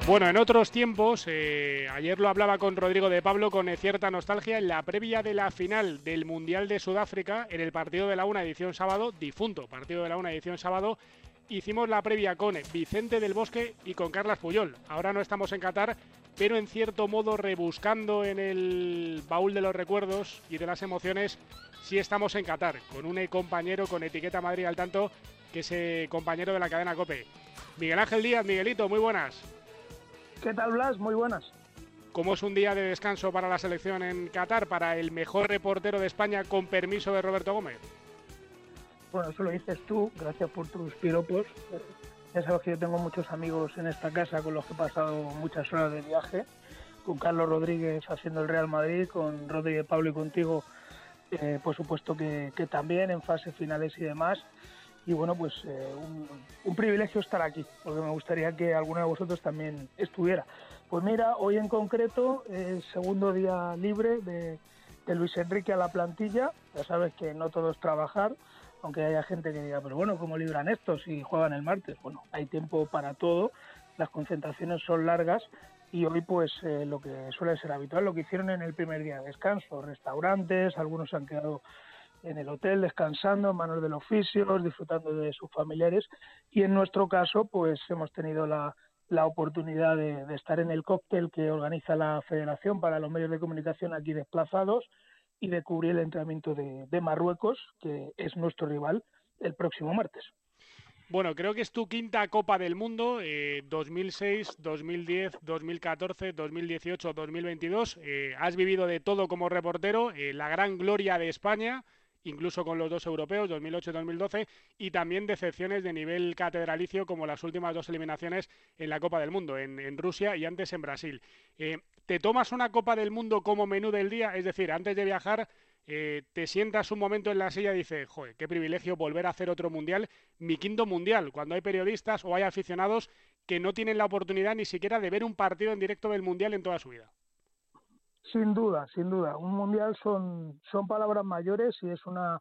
Bueno, en otros tiempos, ayer lo hablaba con Rodrigo de Pablo con cierta nostalgia, en la previa de la final del Mundial de Sudáfrica, en el partido de la una edición sábado, difunto partido de la una edición sábado, hicimos la previa con Vicente del Bosque y con Carlas Puyol. Ahora no estamos en Qatar, pero en cierto modo rebuscando en el baúl de los recuerdos y de las emociones, sí estamos en Qatar, con un compañero con etiqueta Madrid al tanto, que es compañero de la cadena COPE. Miguel Ángel Díaz, Miguelito, muy buenas. ¿Qué tal, Blas? Muy buenas. ¿Cómo es un día de descanso para la selección en Qatar, para el mejor reportero de España con permiso de Roberto Gómez? Bueno, eso lo dices tú, gracias por tus piropos. Ya sabes que yo tengo muchos amigos en esta casa con los que he pasado muchas horas de viaje, con Carlos Rodríguez haciendo el Real Madrid, con Rodríguez Pablo y contigo, por supuesto que también en fases finales y demás. Y bueno, pues un privilegio estar aquí, porque me gustaría que alguno de vosotros también estuviera. Pues mira, hoy en concreto, el segundo día libre de Luis Enrique a la plantilla. Ya sabes que no todo es trabajar, aunque haya gente que diga, pero bueno, ¿cómo libran estos si juegan el martes? Bueno, hay tiempo para todo, las concentraciones son largas y hoy pues lo que suele ser habitual, lo que hicieron en el primer día de descanso, restaurantes, algunos se han quedado en el hotel descansando, en manos de los fisios, disfrutando de sus familiares, y en nuestro caso pues hemos tenido la oportunidad de estar en el cóctel que organiza la Federación para los medios de comunicación aquí desplazados y de cubrir el entrenamiento de Marruecos, que es nuestro rival, el próximo martes. Bueno, creo que es tu quinta Copa del Mundo, 2006, 2010, 2014, 2018, 2022. Has vivido de todo como reportero, la gran gloria de España, incluso con los dos europeos, 2008 y 2012, y también decepciones de nivel catedralicio como las últimas dos eliminaciones en la Copa del Mundo, en Rusia y antes en Brasil. ¿Te tomas una Copa del Mundo como menú del día? Es decir, antes de viajar, te sientas un momento en la silla y dices, joder, qué privilegio volver a hacer otro mundial, mi quinto mundial, cuando hay periodistas o hay aficionados que no tienen la oportunidad ni siquiera de ver un partido en directo del mundial en toda su vida. Sin duda, sin duda. Un mundial son palabras mayores y es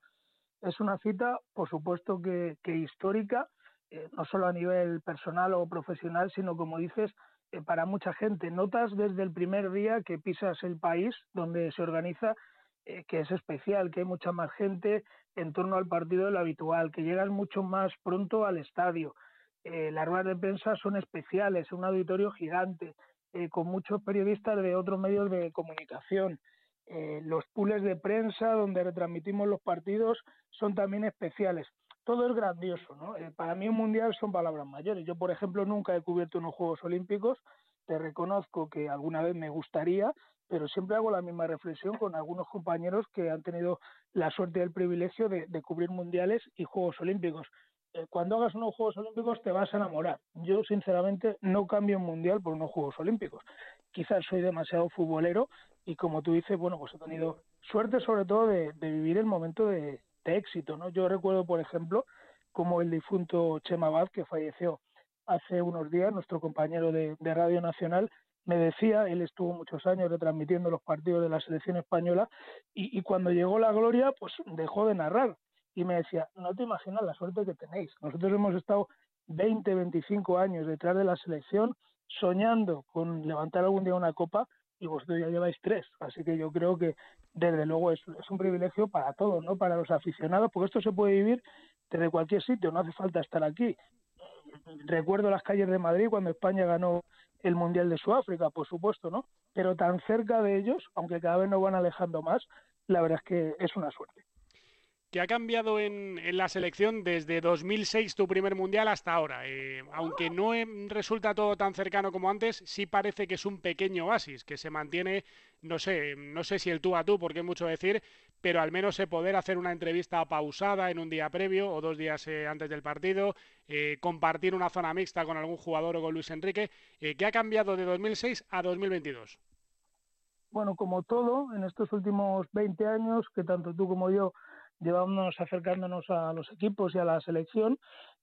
una cita, por supuesto que histórica, no solo a nivel personal o profesional, sino como dices, para mucha gente. Notas desde el primer día que pisas el país donde se organiza, que es especial, que hay mucha más gente en torno al partido de lo habitual, que llegas mucho más pronto al estadio. Las ruedas de prensa son especiales, un auditorio gigante, con muchos periodistas de otros medios de comunicación. Los pools de prensa donde retransmitimos los partidos son también especiales. Todo es grandioso, ¿no? Para mí un mundial son palabras mayores. Yo, por ejemplo, nunca he cubierto unos Juegos Olímpicos. Te reconozco que alguna vez me gustaría, pero siempre hago la misma reflexión con algunos compañeros que han tenido la suerte y el privilegio de cubrir mundiales y Juegos Olímpicos. Cuando hagas unos Juegos Olímpicos te vas a enamorar. Yo, sinceramente, no cambio un mundial por unos Juegos Olímpicos. Quizás soy demasiado futbolero y, como tú dices, bueno, pues he tenido suerte sobre todo de vivir el momento de éxito, ¿no? Yo recuerdo, por ejemplo, como el difunto Chema Abad, que falleció hace unos días, nuestro compañero de Radio Nacional, me decía, él estuvo muchos años retransmitiendo los partidos de la selección española y cuando llegó la gloria, pues dejó de narrar y me decía, no te imaginas la suerte que tenéis. Nosotros hemos estado 20, 25 años detrás de la selección soñando con levantar algún día una copa y vosotros ya lleváis 3. Así que yo creo que desde luego es un privilegio para todos, ¿no? Para los aficionados, porque esto se puede vivir desde cualquier sitio, no hace falta estar aquí. Recuerdo las calles de Madrid cuando España ganó el Mundial de Sudáfrica, por supuesto, ¿no? Pero tan cerca de ellos, aunque cada vez nos van alejando más, la verdad es que es una suerte. ¿Qué ha cambiado en la selección desde 2006, tu primer mundial, hasta ahora? Aunque no resulta todo tan cercano como antes, sí parece que es un pequeño oasis, que se mantiene, no sé si el tú a tú, porque es mucho decir, pero al menos poder hacer una entrevista pausada en un día previo o 2 días antes del partido, compartir una zona mixta con algún jugador o con Luis Enrique. ¿Qué ha cambiado de 2006 a 2022? Bueno, como todo, en estos últimos 20 años, que tanto tú como yo llevamos acercándonos a los equipos y a la selección,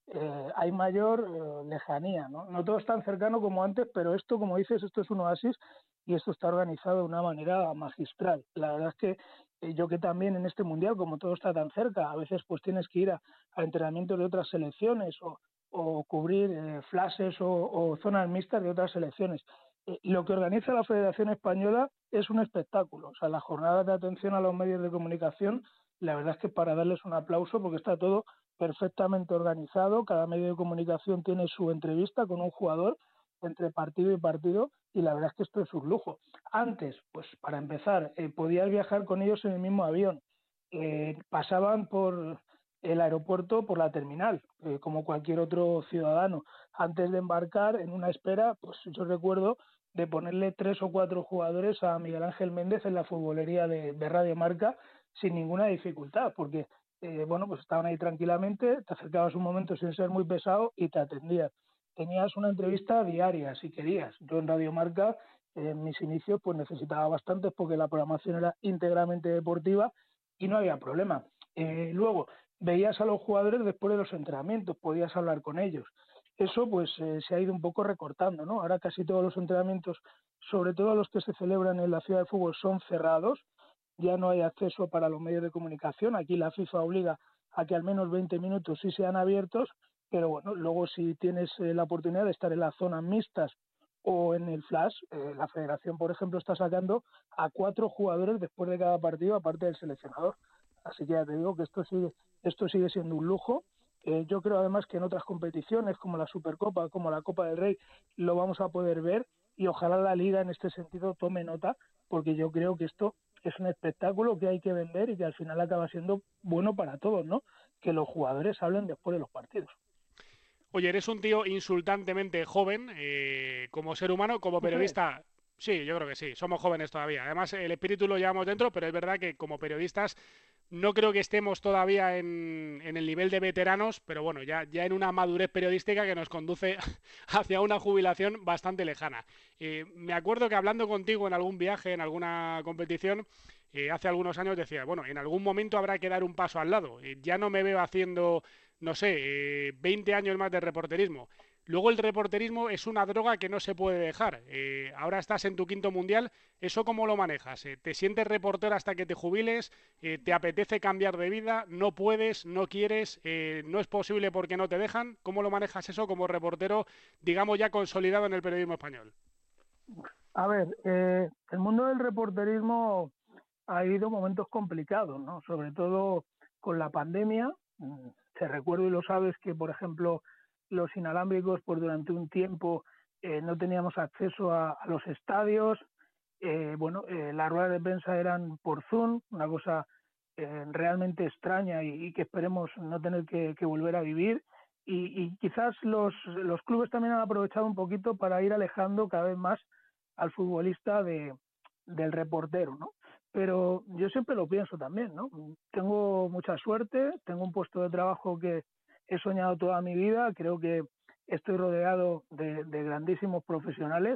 hay mayor lejanía, ¿no? No todo es tan cercano como antes, pero esto, como dices, esto es un oasis y esto está organizado de una manera magistral. La verdad es que yo que también en este mundial, como todo está tan cerca, a veces pues tienes que ir a entrenamientos de otras selecciones o cubrir flashes o zonas mixtas de otras selecciones. Lo que organiza la Federación Española es un espectáculo. O sea, las jornadas de atención a los medios de comunicación, la verdad es que para darles un aplauso porque está todo perfectamente organizado. Cada medio de comunicación tiene su entrevista con un jugador entre partido y partido y la verdad es que esto es un lujo. Antes, pues para empezar, podías viajar con ellos en el mismo avión. Pasaban por el aeropuerto, por la terminal, como cualquier otro ciudadano. Antes de embarcar, en una espera, pues yo recuerdo de ponerle 3 o 4 jugadores a Miguel Ángel Méndez en la futbolería de Radio Marca sin ninguna dificultad, porque bueno, pues estaban ahí tranquilamente, te acercabas un momento sin ser muy pesado y te atendías. Tenías una entrevista diaria, si querías. Yo en Radio Marca, en mis inicios, pues necesitaba bastantes porque la programación era íntegramente deportiva y no había problema. Luego, veías a los jugadores después de los entrenamientos, podías hablar con ellos. Eso pues se ha ido un poco recortando, ¿no? Ahora casi todos los entrenamientos, sobre todo los que se celebran en la ciudad de fútbol, son cerrados, ya no hay acceso para los medios de comunicación. Aquí la FIFA obliga a que al menos 20 minutos sí sean abiertos, pero bueno, luego si tienes la oportunidad de estar en las zonas mixtas o en el flash, la federación, por ejemplo, está sacando a 4 jugadores después de cada partido, aparte del seleccionador. Así que ya te digo que esto sigue siendo un lujo. Yo creo además que en otras competiciones como la Supercopa, como la Copa del Rey, lo vamos a poder ver y ojalá la Liga en este sentido tome nota, porque yo creo que esto es un espectáculo que hay que vender y que al final acaba siendo bueno para todos, ¿no? Que los jugadores hablen después de los partidos. Oye, eres un tío insultantemente joven, como ser humano, como ¿Tú crees? periodista. Sí, yo creo que sí, somos jóvenes todavía. Además, el espíritu lo llevamos dentro, pero es verdad que como periodistas no creo que estemos todavía en el nivel de veteranos, pero bueno, ya en una madurez periodística que nos conduce hacia una jubilación bastante lejana. Me acuerdo que hablando contigo en algún viaje, en alguna competición, hace algunos años decía, bueno, en algún momento habrá que dar un paso al lado. Ya no me veo haciendo, no sé, 20 años más de reporterismo. Luego el reporterismo es una droga que no se puede dejar. Ahora estás en tu quinto mundial, ¿eso cómo lo manejas? ¿Te sientes reportero hasta que te jubiles? ¿Te apetece cambiar de vida? ¿No puedes? ¿No quieres? ¿No es posible porque no te dejan? ¿Cómo lo manejas eso como reportero, digamos, ya consolidado en el periodismo español? A ver, el mundo del reporterismo ha habido momentos complicados, ¿no? Sobre todo con la pandemia. Te recuerdo y lo sabes que, por ejemplo, los inalámbricos, pues durante un tiempo no teníamos acceso a los estadios. Las ruedas de prensa eran por Zoom, una cosa realmente extraña y que esperemos no tener que volver a vivir. Y quizás los clubes también han aprovechado un poquito para ir alejando cada vez más al futbolista del reportero, ¿no? Pero yo siempre lo pienso también, ¿no? Tengo mucha suerte, tengo un puesto de trabajo que he soñado toda mi vida, creo que estoy rodeado de grandísimos profesionales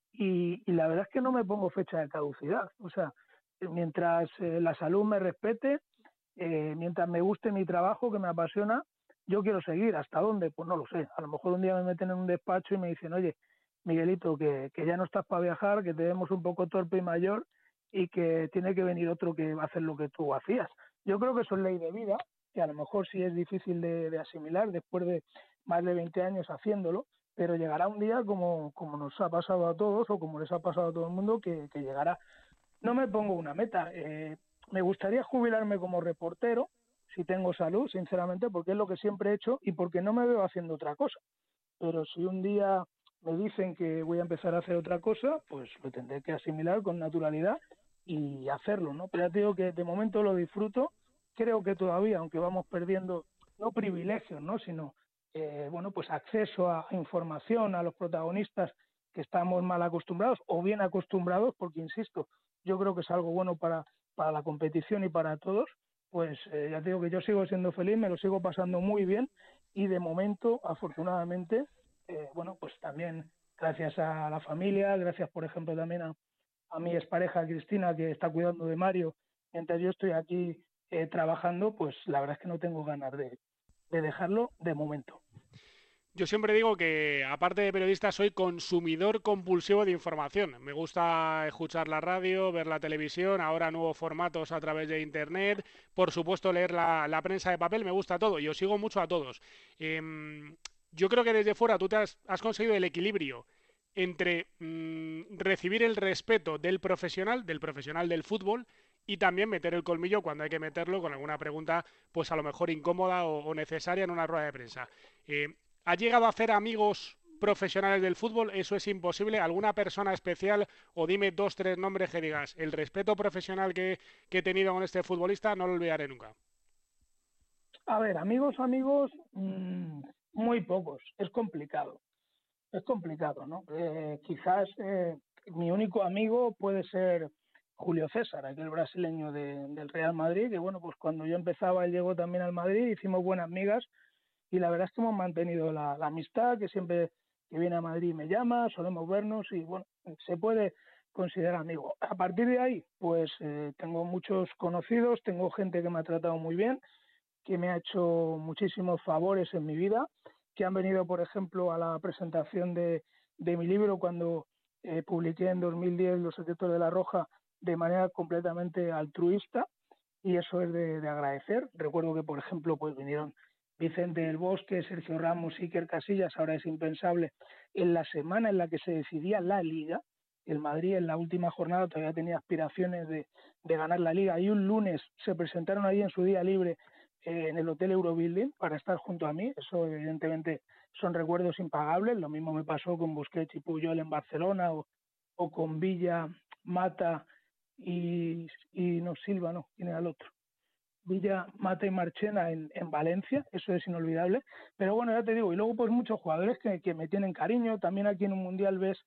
y la verdad es que no me pongo fecha de caducidad. O sea, mientras la salud me respete, mientras me guste mi trabajo, que me apasiona, yo quiero seguir. ¿Hasta dónde? Pues no lo sé. A lo mejor un día me meten en un despacho y me dicen, oye, Miguelito, que ya no estás para viajar, que te vemos un poco torpe y mayor y que tiene que venir otro que va a hacer lo que tú hacías. Yo creo que eso es ley de vida, que a lo mejor sí es difícil de asimilar después de más de 20 años haciéndolo, pero llegará un día como nos ha pasado a todos o como les ha pasado a todo el mundo, que llegará. No me pongo una meta. Me gustaría jubilarme como reportero, si tengo salud, sinceramente, porque es lo que siempre he hecho y porque no me veo haciendo otra cosa. Pero si un día me dicen que voy a empezar a hacer otra cosa, pues lo tendré que asimilar con naturalidad y hacerlo, ¿no? Pero ya te digo que de momento lo disfruto. Creo que todavía, aunque vamos perdiendo, no privilegios, ¿no? Sino, pues acceso a información a los protagonistas que estamos mal acostumbrados o bien acostumbrados, porque insisto, yo creo que es algo bueno para la competición y para todos, pues ya te digo que yo sigo siendo feliz, me lo sigo pasando muy bien y de momento, afortunadamente, pues también gracias a la familia, gracias por ejemplo también a mi expareja Cristina que está cuidando de Mario mientras yo estoy aquí trabajando, pues la verdad es que no tengo ganas de dejarlo de momento. Yo siempre digo que, aparte de periodista, soy consumidor compulsivo de información. Me gusta escuchar la radio, ver la televisión, ahora nuevos formatos a través de Internet, por supuesto leer la prensa de papel, me gusta todo y os sigo mucho a todos. yo creo que desde fuera tú has conseguido el equilibrio entre recibir el respeto del profesional del fútbol, y también meter el colmillo cuando hay que meterlo con alguna pregunta, pues a lo mejor incómoda o necesaria en una rueda de prensa. Eh, ¿Has llegado a hacer amigos profesionales del fútbol? ¿Eso es imposible? ¿Alguna persona especial? O dime dos, tres nombres que digas, el respeto profesional que he tenido con este futbolista no lo olvidaré nunca. A ver, amigos, amigos, muy pocos. Es complicado, ¿no? Quizás mi único amigo puede ser Julio César, aquel brasileño del Real Madrid, que bueno, pues cuando yo empezaba él llegó también al Madrid, hicimos buenas migas y la verdad es que hemos mantenido la amistad, que siempre que viene a Madrid me llama, solemos vernos y bueno, se puede considerar amigo. A partir de ahí, pues tengo muchos conocidos, tengo gente que me ha tratado muy bien, que me ha hecho muchísimos favores en mi vida, que han venido, por ejemplo, a la presentación de mi libro cuando publiqué en 2010 Los secretos de la Roja de manera completamente altruista, y eso es de agradecer. Recuerdo que, por ejemplo, pues vinieron Vicente del Bosque, Sergio Ramos, Iker Casillas, ahora es impensable, en la semana en la que se decidía la Liga. El Madrid en la última jornada todavía tenía aspiraciones de ganar la Liga y un lunes se presentaron ahí en su día libre en el Hotel Eurobuilding para estar junto a mí. Eso evidentemente son recuerdos impagables. Lo mismo me pasó con Busquets y Puyol en Barcelona o con Villa, Mata y no Silva, no, ¿quién era el otro? Villa, Mata y Marchena en Valencia, eso es inolvidable. Pero bueno, ya te digo, y luego pues muchos jugadores que me tienen cariño. También aquí en un Mundial ves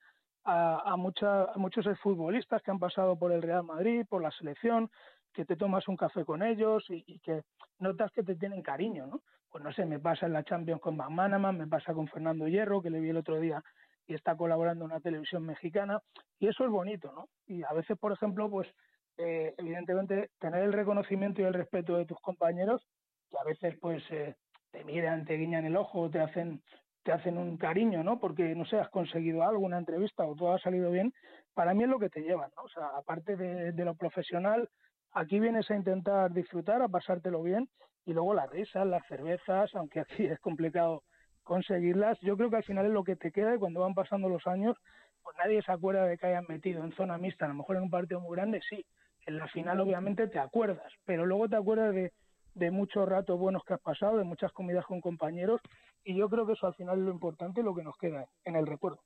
a muchos exfutbolistas que han pasado por el Real Madrid, por la selección, que te tomas un café con ellos y que notas que te tienen cariño, ¿no? Pues no sé, me pasa en la Champions con Van Manaman, me pasa con Fernando Hierro, que le vi el otro día y está colaborando en una televisión mexicana, y eso es bonito, ¿no? Y a veces, por ejemplo, pues evidentemente tener el reconocimiento y el respeto de tus compañeros, que a veces pues te miran, te guiñan el ojo, te hacen un cariño, ¿no? Porque, no sé, has conseguido algo, una entrevista o todo ha salido bien, para mí es lo que te llevan, ¿no? O sea, aparte de lo profesional, aquí vienes a intentar disfrutar, a pasártelo bien, y luego las risas, las cervezas, aunque aquí es complicado conseguirlas, yo creo que al final es lo que te queda y cuando van pasando los años, pues nadie se acuerda de que hayan metido en zona mixta, a lo mejor en un partido muy grande sí, en la final obviamente te acuerdas, pero luego te acuerdas de muchos ratos buenos que has pasado, de muchas comidas con compañeros, y yo creo que eso al final es lo importante y lo que nos queda en el recuerdo.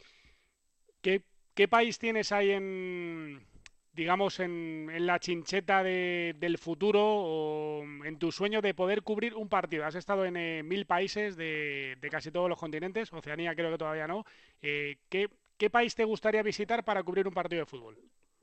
¿Qué país tienes ahí digamos, en la chincheta del futuro, o en tu sueño de poder cubrir un partido? Has estado en 1000 países de casi todos los continentes, Oceanía creo que todavía no. ¿Qué país te gustaría visitar para cubrir un partido de fútbol?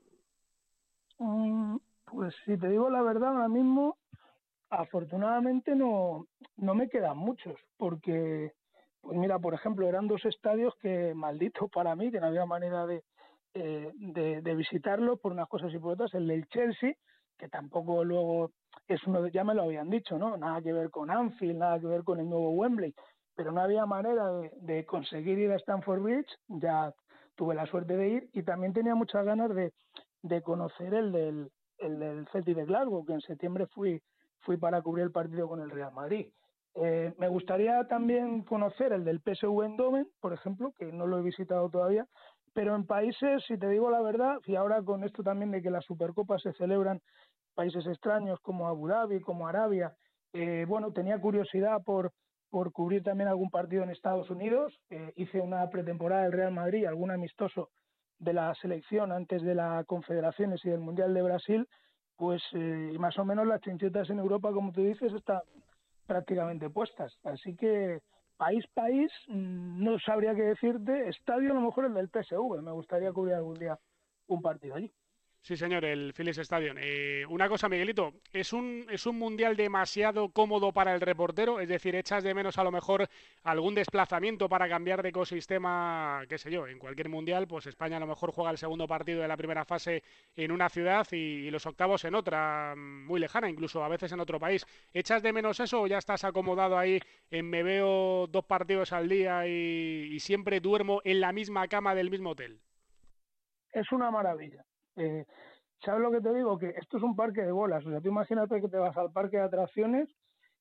Pues si te digo la verdad, ahora mismo afortunadamente no me quedan muchos, porque, pues mira, por ejemplo, eran dos estadios que, maldito para mí, que no había manera de visitarlo por unas cosas y por otras. El del Chelsea, que tampoco luego es uno, ya me lo habían dicho, ¿no? Nada que ver con Anfield, nada que ver con el nuevo Wembley, pero no había manera de conseguir ir a Stamford Bridge, ya tuve la suerte de ir, y también tenía muchas ganas de conocer el del Celtic de Glasgow, que en septiembre fui para cubrir el partido con el Real Madrid. Me gustaría también conocer el del PSV Eindhoven, por ejemplo, que no lo he visitado todavía, pero en países, si te digo la verdad, y ahora con esto también de que las Supercopas se celebran en países extraños como Abu Dhabi, como Arabia, bueno, tenía curiosidad por cubrir también algún partido en Estados Unidos. Hice una pretemporada del Real Madrid, algún amistoso de la selección antes de las Confederaciones y del Mundial de Brasil, pues más o menos las trinchetas en Europa, como tú dices, están prácticamente puestas. Así que país, no sabría qué decirte. Estadio a lo mejor el del PSV, me gustaría cubrir algún día un partido allí. Sí, señor, el Philips Stadium. Una cosa, Miguelito, ¿es un mundial demasiado cómodo para el reportero? Es decir, ¿echas de menos a lo mejor algún desplazamiento para cambiar de ecosistema? Qué sé yo, en cualquier mundial, pues España a lo mejor juega el segundo partido de la primera fase en una ciudad y los octavos en otra, muy lejana, incluso a veces en otro país. ¿Echas de menos eso o ya estás acomodado ahí en me veo 2 partidos al día y siempre duermo en la misma cama del mismo hotel? Es una maravilla. Eh, ¿Sabes lo que te digo? Que esto es un parque de bolas. O sea, tú imagínate que te vas al parque de atracciones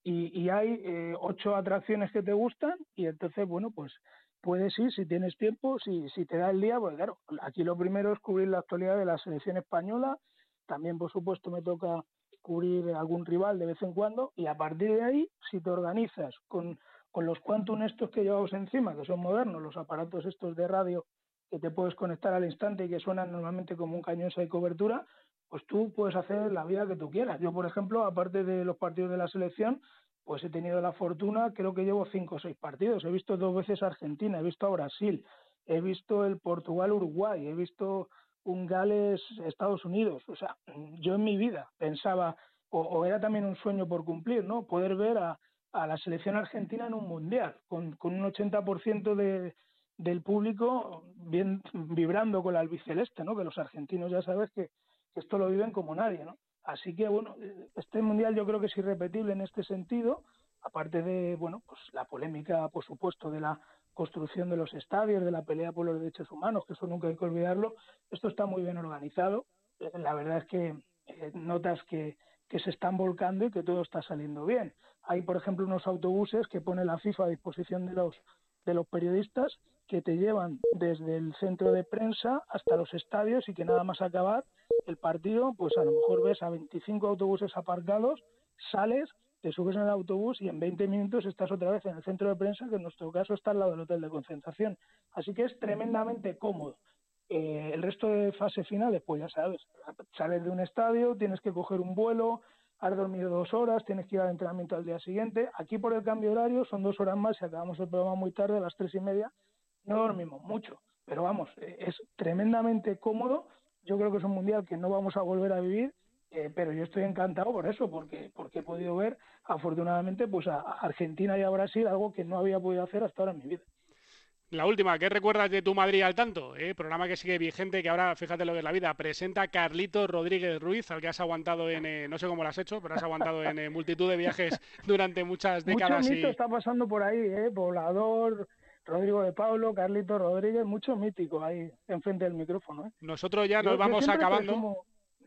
y hay 8 atracciones que te gustan y entonces, bueno, pues puedes ir si tienes tiempo, si te da el día, pues claro, aquí lo primero es cubrir la actualidad de la selección española, también por supuesto me toca cubrir algún rival de vez en cuando y a partir de ahí, si te organizas con los Quantum estos que llevamos encima, que son modernos, los aparatos estos de radio que te puedes conectar al instante y que suenan normalmente como un cañón de cobertura, pues tú puedes hacer la vida que tú quieras. Yo, por ejemplo, aparte de los partidos de la selección, pues he tenido la fortuna, creo que llevo 5 o 6 partidos. He visto 2 veces a Argentina, he visto a Brasil, he visto el Portugal-Uruguay, he visto un Gales-Estados Unidos. O sea, yo en mi vida pensaba, o era también un sueño por cumplir, ¿no? Poder ver a la selección argentina en un mundial, con un 80% del público bien vibrando con la albiceleste, ¿no? Que los argentinos ya sabes que esto lo viven como nadie, ¿no? Así que, bueno, este mundial yo creo que es irrepetible en este sentido, aparte de, bueno, pues la polémica, por supuesto, de la construcción de los estadios, de la pelea por los derechos humanos, que eso nunca hay que olvidarlo. Esto está muy bien organizado. La verdad es que notas que se están volcando y que todo está saliendo bien. Hay, por ejemplo, unos autobuses que pone la FIFA a disposición de los periodistas que te llevan desde el centro de prensa hasta los estadios y que nada más acabar el partido, pues a lo mejor ves a 25 autobuses aparcados, sales, te subes en el autobús y en 20 minutos estás otra vez en el centro de prensa, que en nuestro caso está al lado del hotel de concentración. Así que es tremendamente cómodo. El resto de fase finales, pues ya sabes, sales de un estadio, tienes que coger un vuelo, has dormido 2 horas, tienes que ir al entrenamiento al día siguiente. Aquí por el cambio horario son 2 horas más y acabamos el programa muy tarde, a las 3:30. No dormimos mucho, pero vamos, es tremendamente cómodo. Yo creo que es un mundial que no vamos a volver a vivir, pero yo estoy encantado por eso, porque he podido ver, afortunadamente, pues a Argentina y a Brasil, algo que no había podido hacer hasta ahora en mi vida. La última, ¿qué recuerdas de Tu Madrid al tanto? Programa que sigue vigente, que ahora, fíjate lo que es la vida, presenta Carlito Rodríguez Ruiz, al que has aguantado en, no sé cómo lo has hecho, pero has aguantado en multitud de viajes durante muchas Mucho décadas mito y está pasando por ahí, Poblador, Rodrigo de Pablo, Carlito Rodríguez, mucho mítico ahí enfrente del micrófono, nosotros ya nos Yo vamos siempre acabando. presumo,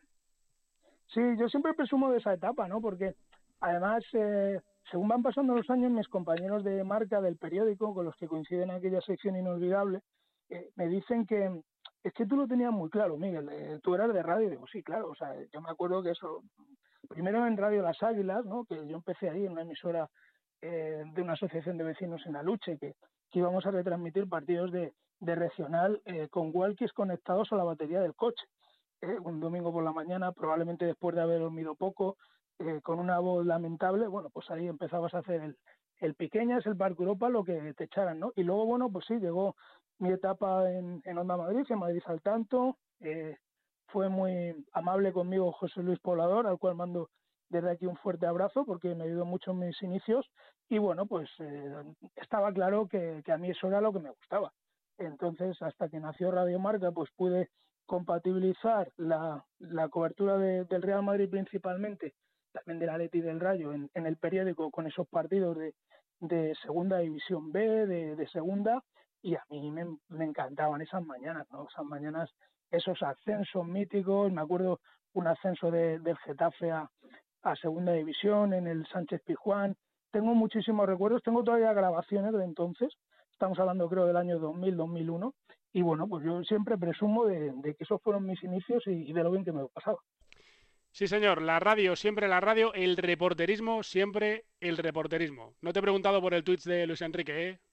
sí, yo siempre presumo de esa etapa, ¿no? Porque además, según van pasando los años, mis compañeros de marca del periódico, con los que coinciden en aquella sección inolvidable, me dicen que es que tú lo tenías muy claro, Miguel, tú eras de radio, y digo, sí, claro, o sea, yo me acuerdo que eso, primero en Radio Las Águilas, ¿no? Que yo empecé ahí en una emisora de una asociación de vecinos en Aluche, que íbamos a retransmitir partidos de regional con walkies conectados a la batería del coche un domingo por la mañana, probablemente después de haber dormido poco, con una voz lamentable, bueno, pues ahí empezabas a hacer el Pequeñas, el Parque Europa, lo que te echaran, ¿no? Y luego, bueno, pues sí, llegó mi etapa en Onda Madrid, en Madrid al tanto, fue muy amable conmigo José Luis Poblador, al cual mando desde aquí un fuerte abrazo porque me ayudó mucho en mis inicios y bueno, pues estaba claro que a mí eso era lo que me gustaba. Entonces, hasta que nació Radio Marca, pues pude compatibilizar la cobertura del Real Madrid principalmente, también del Atleti y del Rayo en el periódico con esos partidos de segunda división B, de segunda, y a mí me encantaban esas mañanas, ¿no? Esas mañanas, esos ascensos míticos, me acuerdo un ascenso del Getafe a segunda división en el Sánchez Pizjuán, tengo muchísimos recuerdos, tengo todavía grabaciones de entonces, estamos hablando creo del año 2000-2001, y bueno, pues yo siempre presumo de que esos fueron mis inicios y de lo bien que me pasaba. Sí, señor, la radio, siempre la radio, el reporterismo, siempre el reporterismo. No te he preguntado por el Twitch de Luis Enrique, ¿eh?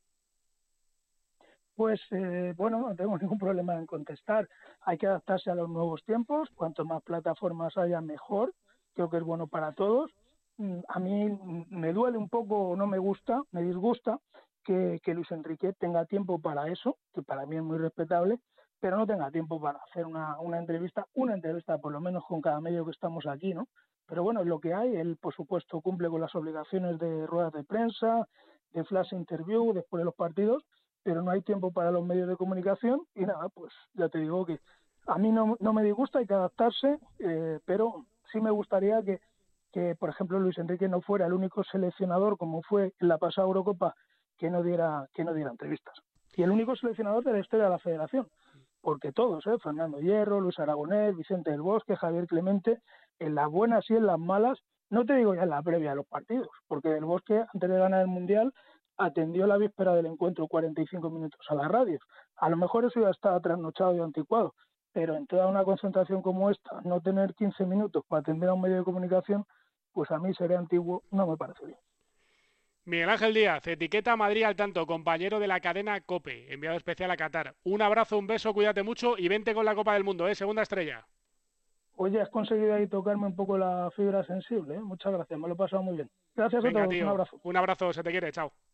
Pues bueno, no tengo ningún problema en contestar. Hay que adaptarse a los nuevos tiempos, cuanto más plataformas haya mejor, creo que es bueno para todos. A mí me duele un poco, no me gusta, me disgusta que Luis Enrique tenga tiempo para eso, que para mí es muy respetable, pero no tenga tiempo para hacer una entrevista por lo menos con cada medio que estamos aquí, ¿no? Pero bueno, es lo que hay, él por supuesto cumple con las obligaciones de ruedas de prensa, de flash interview después de los partidos, pero no hay tiempo para los medios de comunicación y nada, pues ya te digo que a mí no me disgusta, hay que adaptarse, pero sí me gustaría que, por ejemplo, Luis Enrique no fuera el único seleccionador, como fue en la pasada Eurocopa, que no diera entrevistas. Y el único seleccionador de la historia de la federación, porque todos, Fernando Hierro, Luis Aragonés, Vicente del Bosque, Javier Clemente, en las buenas y en las malas, No te digo ya en la previa de los partidos, porque Del Bosque, antes de ganar el Mundial, atendió la víspera del encuentro 45 minutos a la radio. A lo mejor eso ya estaba trasnochado y anticuado, pero en toda una concentración como esta, no tener 15 minutos para atender a un medio de comunicación, pues a mí sería antiguo, no me parece bien. Miguel Ángel Díaz, etiqueta Madrid al tanto, compañero de la cadena COPE, enviado especial a Qatar. Un abrazo, un beso, cuídate mucho y vente con la Copa del Mundo, segunda estrella. Oye, has conseguido ahí tocarme un poco la fibra sensible, ¿eh? Muchas gracias, me lo he pasado muy bien. Gracias a Venga, todos, un tío, abrazo. un abrazo, se te quiere, chao.